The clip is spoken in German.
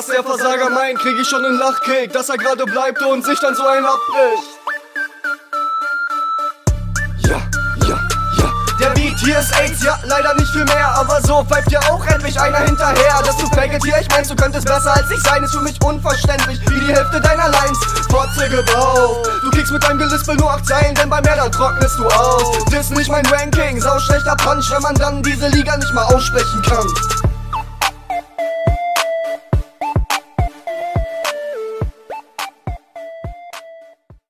Was der Versager meint, krieg ich schon einen Lachkick, dass er gerade bleibt und sich dann so ein abbricht. Der Beat hier ist AIDS, ja, leider nicht viel mehr, aber so pfeift dir auch endlich einer hinterher. Dass du faggot hier, ich meinst, du könntest besser als ich sein, ist für mich unverständlich, wie die Hälfte deiner Lines. Fotze gebraucht, du kriegst mit deinem Gelispel nur 8 Zeilen, denn bei mir dann trocknest du aus. Das ist nicht mein Ranking, sau schlechter Punch, wenn man dann diese Liga nicht mal aussprechen kann.